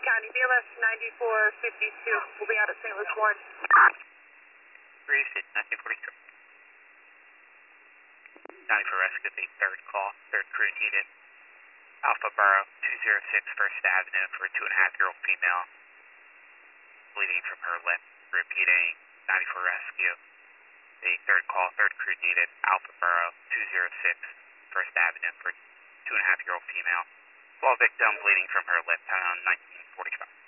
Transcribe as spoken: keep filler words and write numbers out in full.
County, B L S ninety-four fifty-two. We'll be out at Saint Louis Ward. Three City, nineteen forty-two. County for rescue, the third call, third crew needed. Alpha Borough, two oh six First Avenue for a two and a half year old female. Bleeding from her lip. Repeating, ninety-four rescue. The third call, third crew needed. Alpha Borough, two oh six First Avenue for a two and a half year old female. Well, victim bleeding from her lip, pound nineteen forty-five.